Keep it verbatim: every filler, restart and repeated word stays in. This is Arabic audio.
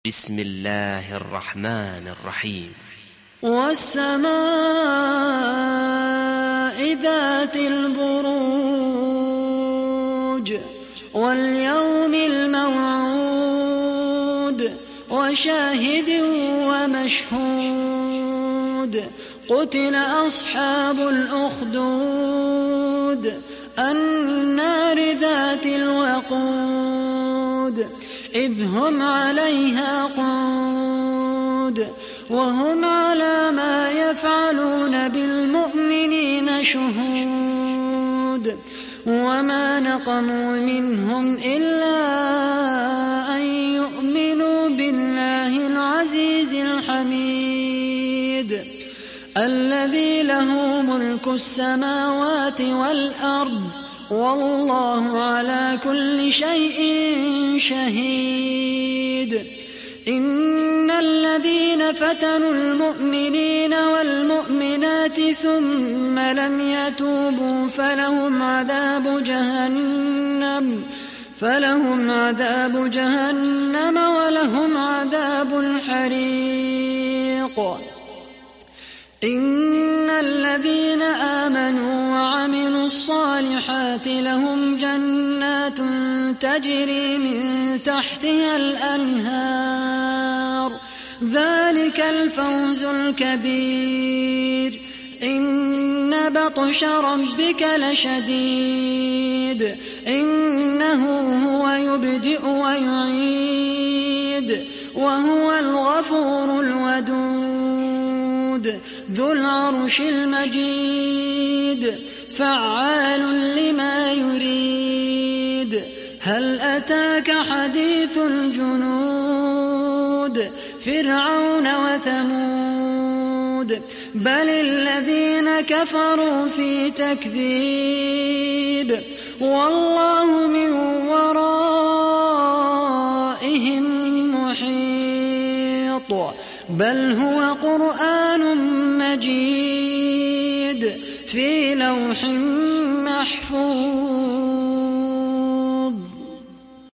بسم الله الرحمن الرحيم. والسماء ذات البروج واليوم الموعود وشاهد ومشهود قتل أصحاب الأخدود النار ذات الوقود إذ هم عليها قعود وهم على ما يفعلون بالمؤمنين شهود وما نقموا منهم إلا أن يؤمنوا بالله العزيز الحميد الذي له ملك السماوات والأرض والله على كل شيء شهيد. إن الذين فتنوا المؤمنين والمؤمنات ثم لم يتوبوا فلهم عذاب جهنم فلهم عذاب جهنم ولهم عذاب الحريق. إن الذين آمنوا وعملوا الصالحات لهم جنات تجري من تحتها الأنهار ذلك الفوز الكبير. إن بطش ربك لشديد إنه هو يبدئ ويعيد وهو الغفور الودود ذو العرش المجيد فعال لما يريد. هل أتاك حديث الجنود فرعون وثمود بل الذين كفروا في تكذيب والله من ورائهم محيط بل هو قرآن مجيد في لوح محفوظ.